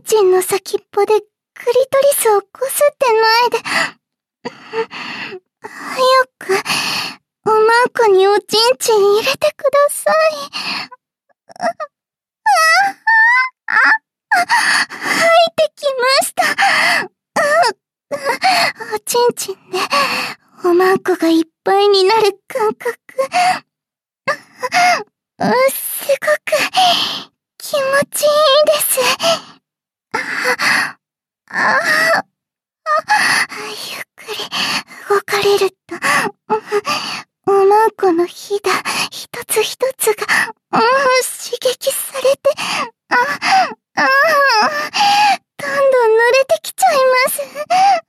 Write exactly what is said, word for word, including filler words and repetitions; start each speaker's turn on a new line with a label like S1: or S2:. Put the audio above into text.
S1: ちんの先っぽでクリトリスをこすってないで。早く、おまんこにおちんちん入れてください。吐いてきました。おちんちんで、おまんこがいっぱいになる感覚。すごく、気持ちいいです。ああ、ゆっくり動かれると、おまんこのひだ一つ一つが、うん、刺激されて、ああ、どんどん濡れてきちゃいます。